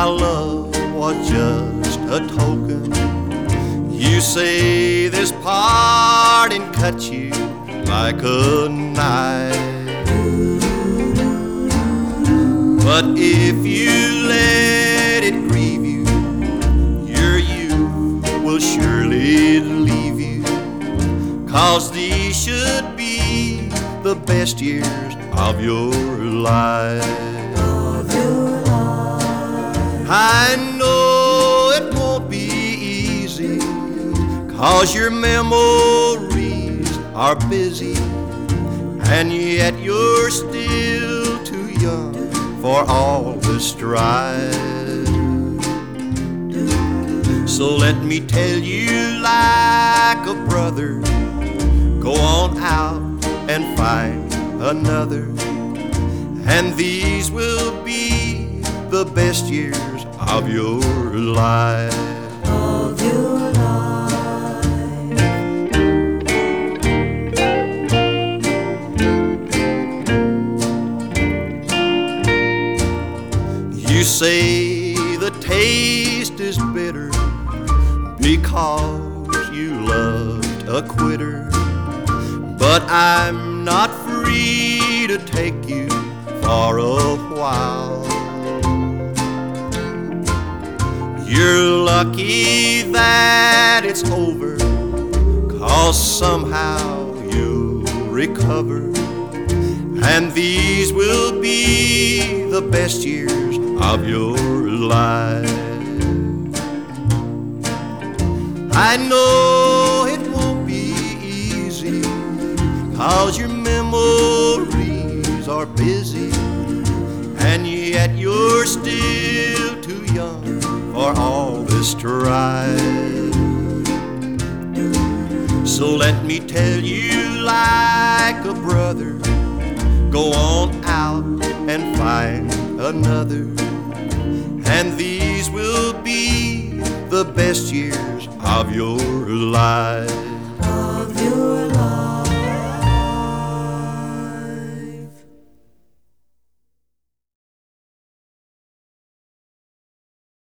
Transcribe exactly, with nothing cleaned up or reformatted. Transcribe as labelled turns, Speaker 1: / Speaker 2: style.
Speaker 1: my love was just a token. You say this parting cut you like a knife, but if you let it grieve you, your youth will surely leave you, 'cause these should be the best years of your life.
Speaker 2: Of your life.
Speaker 1: I know it won't be easy, 'cause your memories are busy, and yet you're still too young for all the strife. So let me tell you like a brother, go on out and find another, and these will be the best years of your life.
Speaker 2: Of your life.
Speaker 1: You say the taste is bitter because you loved a quitter, but I'm not free to take you for a while. You're lucky that it's over, 'cause somehow you'll recover, and these will be the best years of your life. I know it won't be easy, 'cause your memories are busy, and yet you're still too young for all this strife. So let me tell you like a brother, go on out and find another, and these will be the best years of your life.